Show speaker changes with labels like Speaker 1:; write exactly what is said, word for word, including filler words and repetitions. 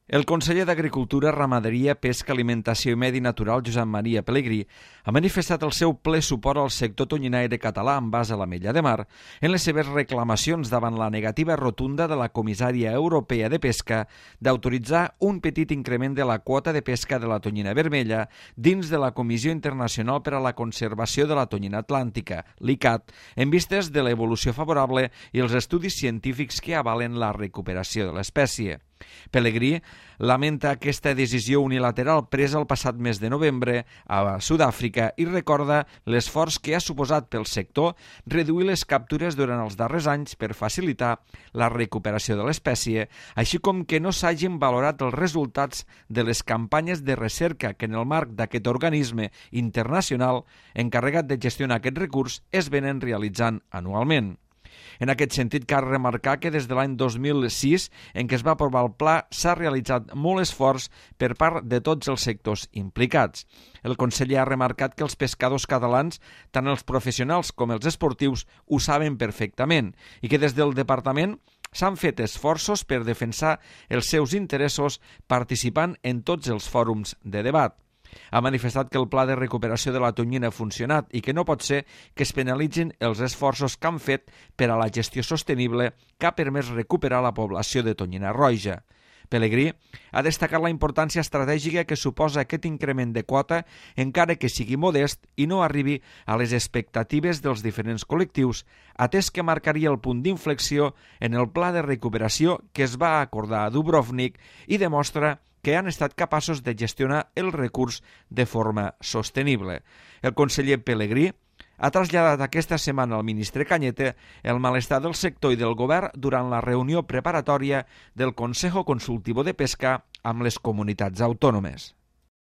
Speaker 1: El conseller d'Agricultura, Ramaderia, Pesca, Alimentació i Medi Natural, Josep Maria Pelegrí, ha manifestat el seu ple suport al sector tonyinaire català en base a l'Ametlla de Mar en les seves reclamacions davant la negativa rotunda de la comissària europea de pesca d'autoritzar un petit increment de la quota de pesca de la tonyina vermella dins de la Comissió Internacional per a la Conservació de la Tonyina Atlàntica, l'I C A T, en vistes de l'evolució favorable i els estudis científics que avalen la recuperació de l'espècie. Pelegrí lamenta aquesta decisió unilateral presa el passat mes de novembre a Sud-àfrica i recorda l'esforç que ha suposat pel sector reduir les captures durant els darrers anys per facilitar la recuperació de l'espècie, així com que no s'hagin valorat els resultats de les campanyes de recerca que en el marc d'aquest organisme internacional encarregat de gestionar aquest recurs es venen realitzant anualment. En aquest sentit, cal remarcar que des de l'any dos mil sis, en què es va aprovar el pla, s'ha realitzat molt esforç per part de tots els sectors implicats. El conseller ha remarcat que els pescadors catalans, tant els professionals com els esportius, ho saben perfectament i que des del departament s'han fet esforços per defensar els seus interessos participant en tots els fòrums de debat. Ha manifestat que el pla de recuperació de la tonyina ha funcionat i que no pot ser que es penalitzin els esforços que han fet per a la gestió sostenible que ha permès recuperar la població de tonyina roja. Pelegrí ha destacat la importància estratègica que suposa aquest increment de quota, encara que sigui modest i no arribi a les expectatives dels diferents col·lectius, atès que marcaria el punt d'inflexió en el pla de recuperació que es va acordar a Dubrovnik i demostra que han estat capaços de gestionar el recurs de forma sostenible. El conseller Pelegrí ha traslladat aquesta setmana al ministre Cañete el malestar del sector i del govern durant la reunió preparatòria del Consejo Consultivo de Pesca amb les comunitats autònomes.